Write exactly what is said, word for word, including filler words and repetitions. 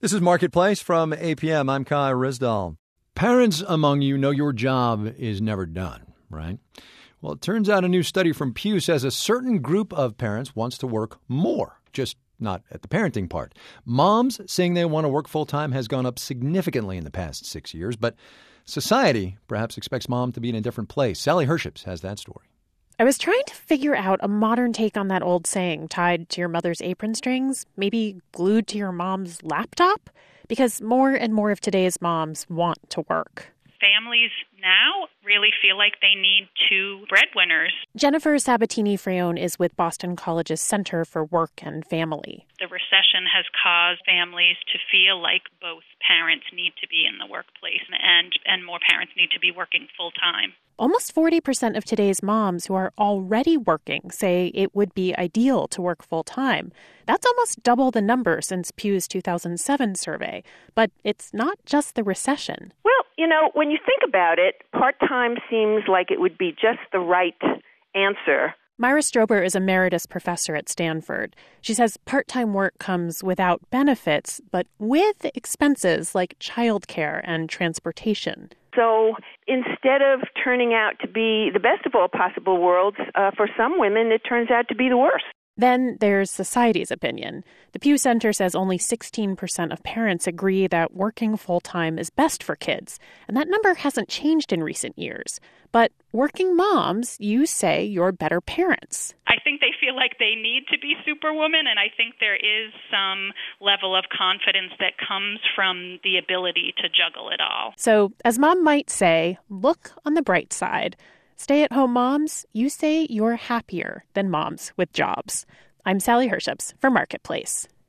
This is Marketplace from A P M. I'm Kai Rizdal. Parents among you know your job is never done, right? Well, it turns out a new study from Pew says a certain group of parents wants to work more, just not at the parenting part. Moms saying they want to work full-time has gone up significantly in the past six years, but society perhaps expects mom to be in a different place. Sally Herships has that story. I was trying to figure out a modern take on that old saying, tied to your mother's apron strings, maybe glued to your mom's laptop, because more and more of today's moms want to work. Families now really feel like they need two breadwinners. Jennifer Sabatini-Freone is with Boston College's Center for Work and Family. The recession has caused families to feel like both parents need to be in the workplace and, and more parents need to be working full-time. Almost forty percent of today's moms who are already working say it would be ideal to work full-time. That's almost double the number since Pew's two thousand seven survey. But it's not just the recession. Well, you know, when you think about it, part-time seems like it would be just the right answer. Myra Strober is emeritus professor at Stanford. She says part-time work comes without benefits, but with expenses like childcare and transportation. So instead of turning out to be the best of all possible worlds, uh, for some women, it turns out to be the worst. Then there's society's opinion. The Pew Center says only sixteen percent of parents agree that working full-time is best for kids, and that number hasn't changed in recent years. But working moms, you say you're better parents. I think they feel like they need to be superwoman, and I think there is some level of confidence that comes from the ability to juggle it all. So, as mom might say, look on the bright side. Stay-at-home moms, you say you're happier than moms with jobs. I'm Sally Herships for Marketplace.